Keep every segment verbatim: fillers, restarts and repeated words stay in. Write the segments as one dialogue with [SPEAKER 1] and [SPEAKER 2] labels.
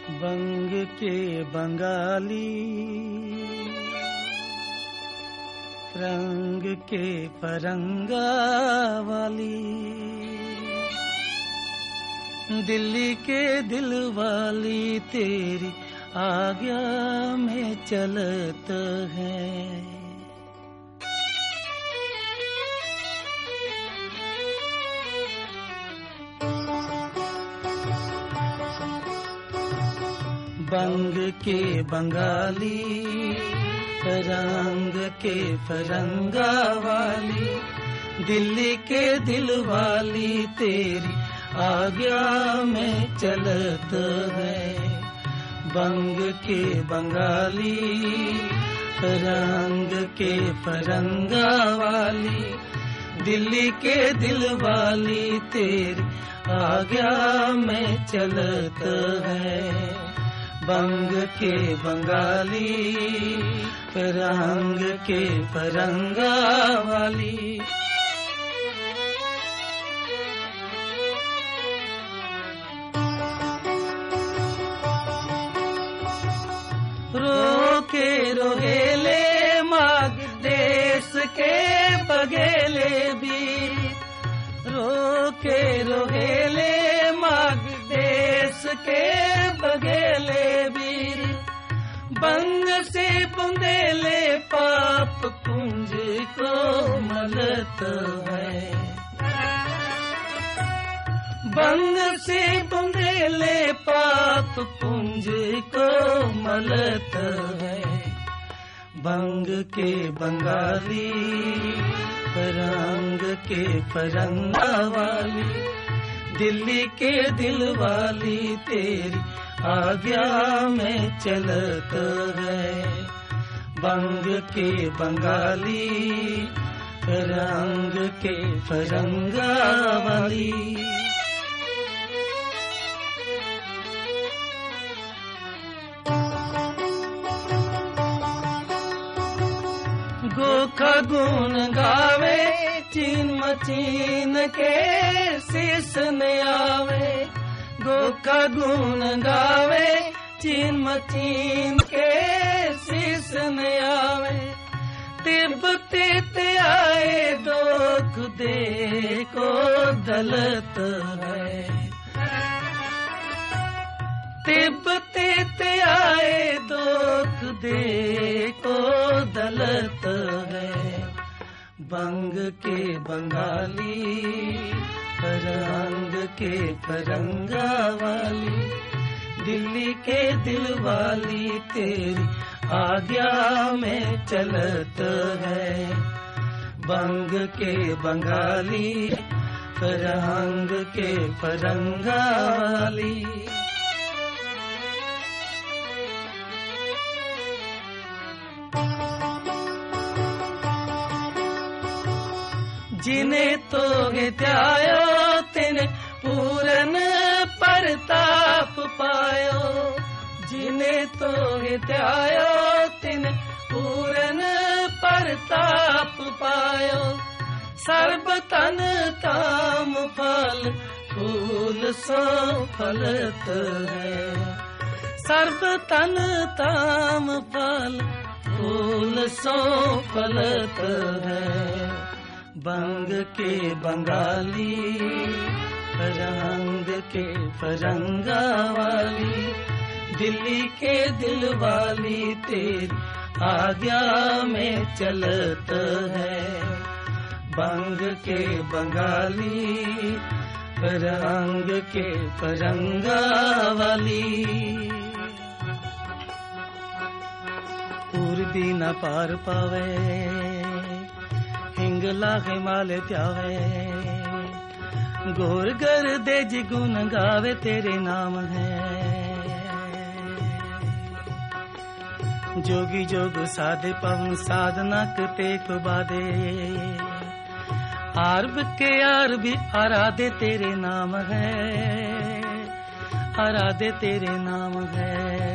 [SPEAKER 1] बंग के बंगाली, रंग के परंगा वाली, दिल्ली के दिल वाली तेरी आज्ञा में चलत है। बंग के बंगाली, रंग के फरंगा वाली, दिल्ली के दिल वाली तेरी आज्ञा में चलत है। बंग के बंगाली, रंग के फरंगा वाली, दिल्ली के दिल वाली तेरी आज्ञा में चलत है। बंग के बंगाली, रंग के फरंगा वाली, रोके रोहेले माग देश के बगेले बीर, रोके रोहेले माग देश के बगेले बीर, बंग से बुंदेले पाप कुंज को मलत है। बंग से बुंदेले पाप कुंज को मलत है। बंग के बंगाली, रंग के फरंगा वाली, दिल्ली के दिल वाली तेरी आज्ञा में चलत है। बंग के बंगाली, रंग के फरंगा वाली, गोखा गुन गावे चीन मचीन के शीस न आवे। गोखा गुन गावे चीन मचीन के शीस न आवे। तिब्बती ते आए दुख दे को दलत है। तिब्बती ते आए दुख दे को दलत है। बंग के बंगाली, रंग के फरंगा वाली, दिल्ली के दिल वाली तेरी आज्ञा में चलत है। बंग के बंगाली, रंग के फरंगा वाली, जिन्हें तो त्यायो तिन पूरन परताप पायो। जिन्हें तो त्यायो तिन पूरन परताप पायो। सर्ब तन ताम फल फूल सो फलत है। सर्ब तन ताम फल फूल सो फलत है। बंग के बंगाली, रंग के फरंगा वाली, दिल्ली के दिल वाली तेरी आज्ञा में चलत है। बंग के बंगाली, रंग के फरंगा वाली, पूर्वी न पार पावे हिंगला हिमालय प्यावे। गोर गर दे जिगुन गावे तेरे नाम है। जोगी जोग साधे पवन साधना टेक बादे। आरब के यार भी आराधे तेरे नाम है। आराधे तेरे नाम है।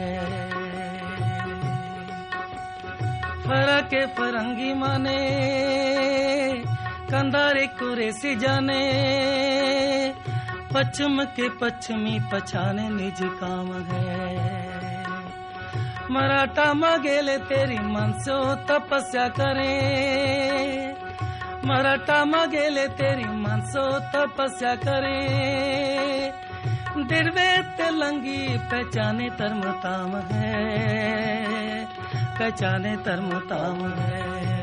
[SPEAKER 1] फरा के फरंगी माने कंधारे कुरेसी जाने। पश्चिम के पश्चिमी पछाने निज काम है। मराठा मगेले तेरी मन से तपस्या करे, मराठा मगेले तेरी मन से तपस्या करे। दिरवे तेलंगी पहचाने धर्मताम है, पहचाने धर्मताम है।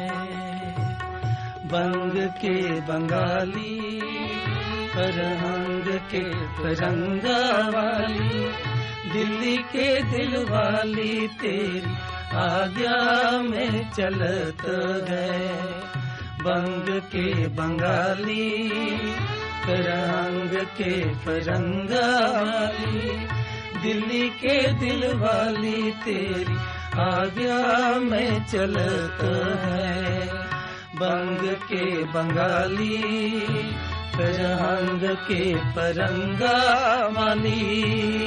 [SPEAKER 1] बंग के बंगाली परहंग के परंगा वाली, दिल्ली के दिल वाली तेरी आज्ञा में चलत है। बंग के बंगाली परहंग के परंगा वाली, दिल्ली के दिल वाली तेरी आज्ञा में चलत है। बंग के बंगाली परहंग के परंगा वाली।